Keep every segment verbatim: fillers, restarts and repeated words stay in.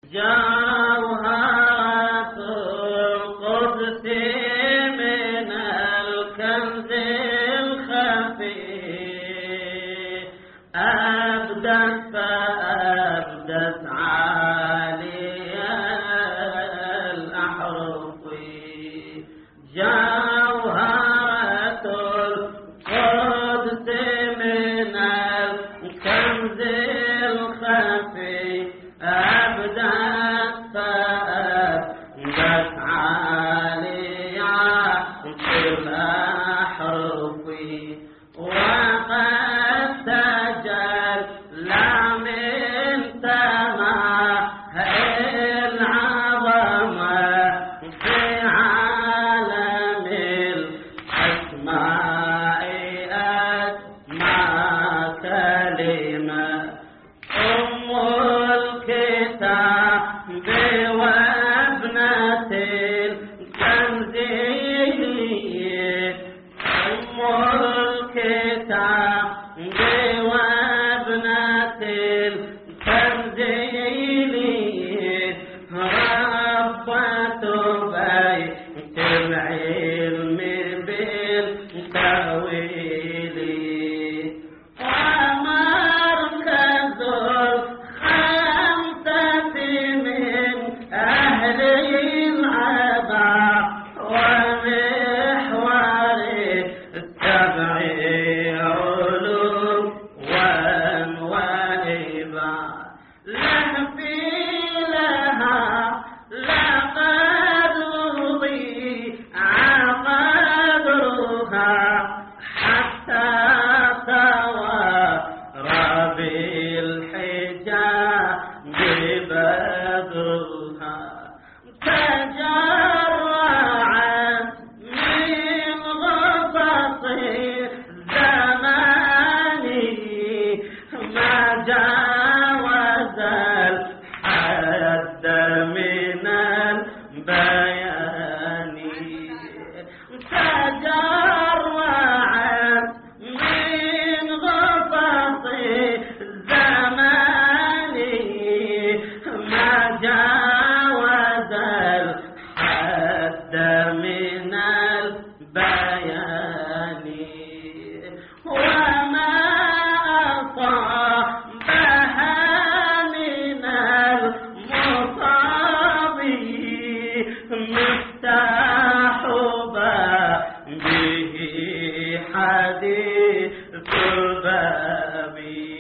جوهرة القدس من الكنز الخفي أبدت فأبدت عالي الأحرف جوهرة القدس من الكنز الخفي أبدت فأبدت عالية الأحرف وقد تجلى من سماء العظمة في عالم الأسماء أسمى كلمة أم الكتاب وابنة التنزيل أم الكتاب وابنة التنزيل ربة بيت العلم بالتأويل ومركز الخمسة من أهل العذاب ومحور السبع علوم وانوائبا لهفي لها لقد ضيع قدرها حتى توارى بالحجاب بدرها تجرعت من غصص الزمان ما جاوز الحد من البيان تجرعت من غصص الزمان ما جاوز الحد من البيان وما أصابها من المصاب مفتاح به حديث الباب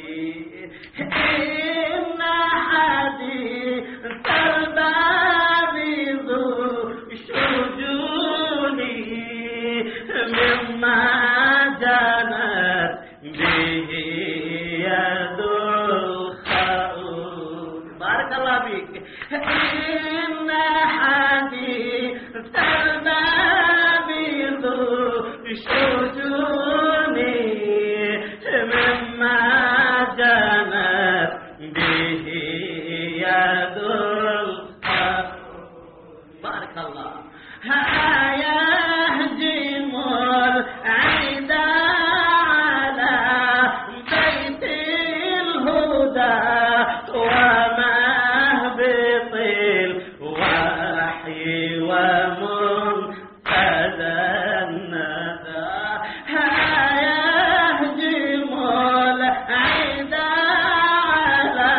إن حديث الباب ذو شجون مما جنت به يد الخاؤون بارك الله فيك إن حديث الباب ذو شجون مما جنت به يد الخاؤون بارك الله يهجم العدا على بيت الهدى ومهبط الوحي ومنتدى الندى يهجم العدا على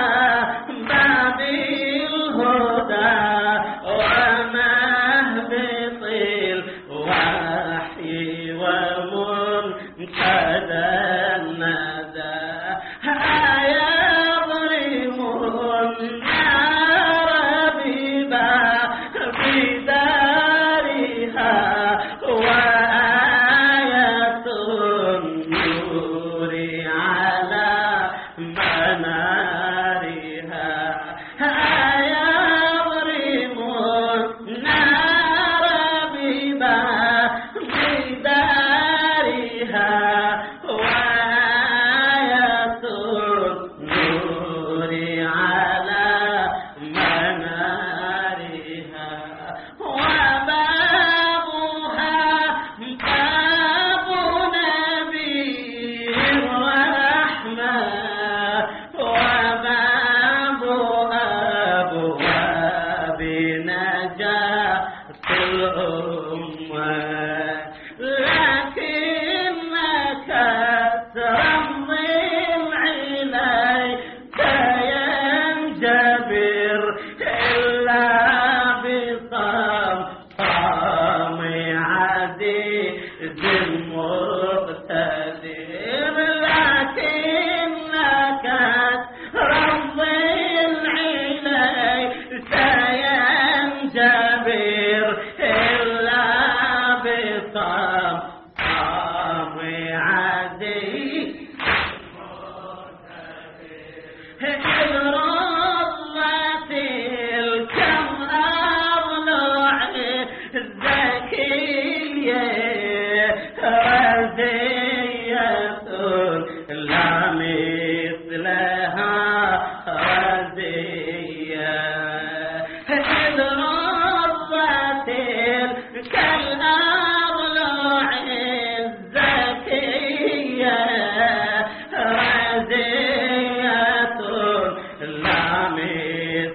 باب الهدى ومهبط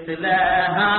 مثلها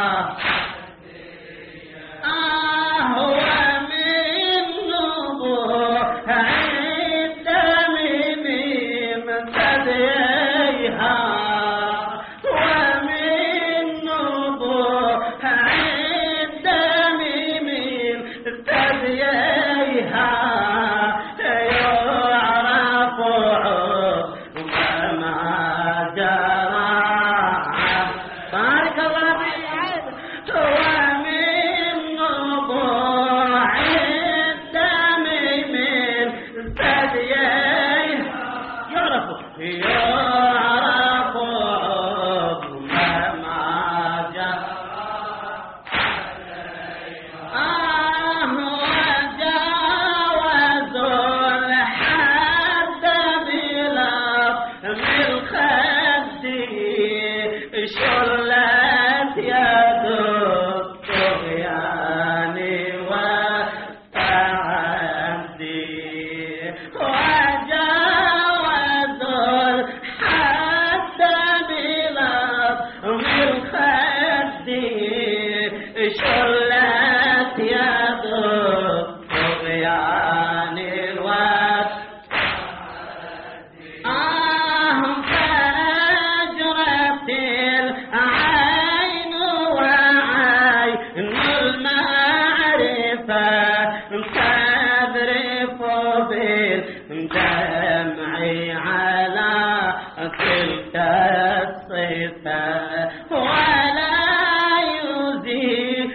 دمعي على تلك الصفة ولا يزيل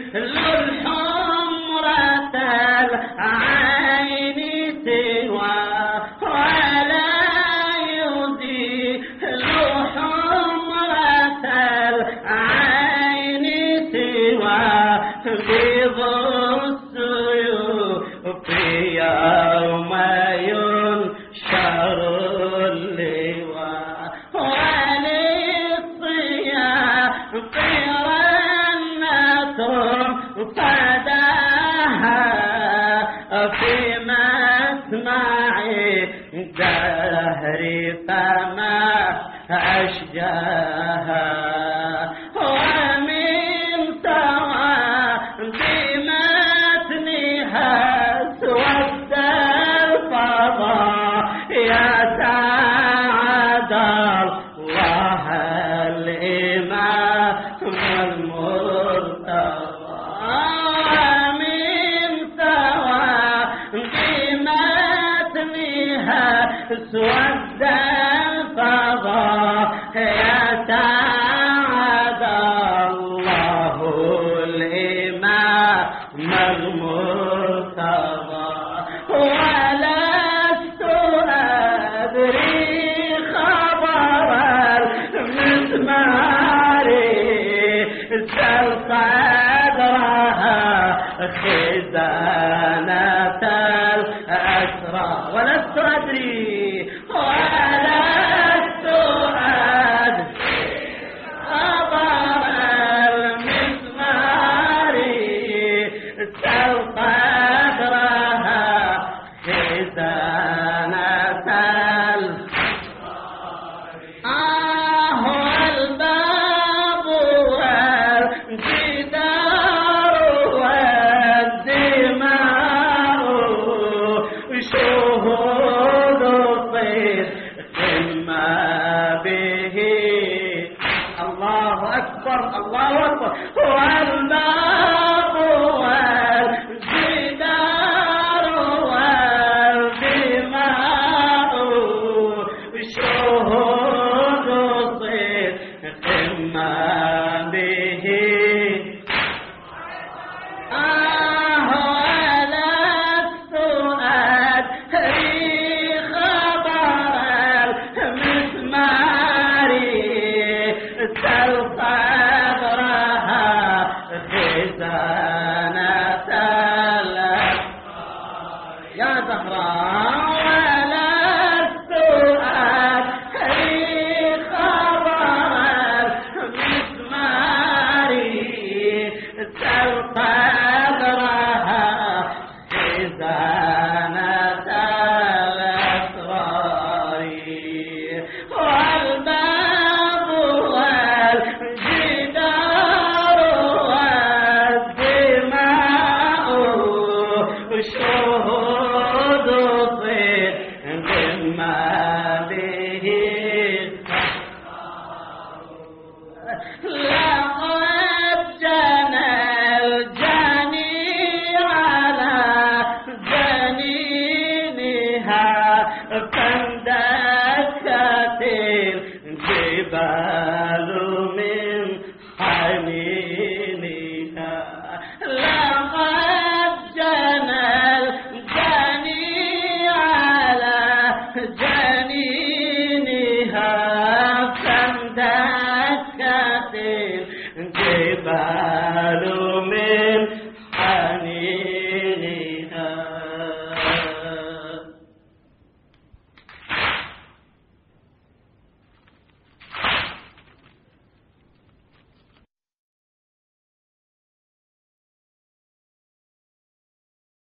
الحمرة العين سوى ولا يزيل حمرة العين سوى بيض السيوف يوم ينشر اللواء وللصيام رنة فداها في مسمع الدهر فما أشجاها ومن سوى بمتنها اسود الفضاء يا سعد الله الإمام المرتضى ومن سوى بمتنها اسود الفضاء يا سعد الله الإمام المرتضى ولست أدري خبر المزمار سل صدرها خزانة الأسرى ولست أدري ولست أدري خبر المزمار سل صدرها خزانة آه الباب والجدار والدماء شهود صدق ما به الله أكبر الله أكبر والباب والجدار والدماء شهود صدق ما به آه ولست أدري خبر المزمار سل صدرها خزانة الأسرار يا زهراء ولست أدري خبر المزمار سل صدرها خزانة الأسرار والباب والجدار الجبال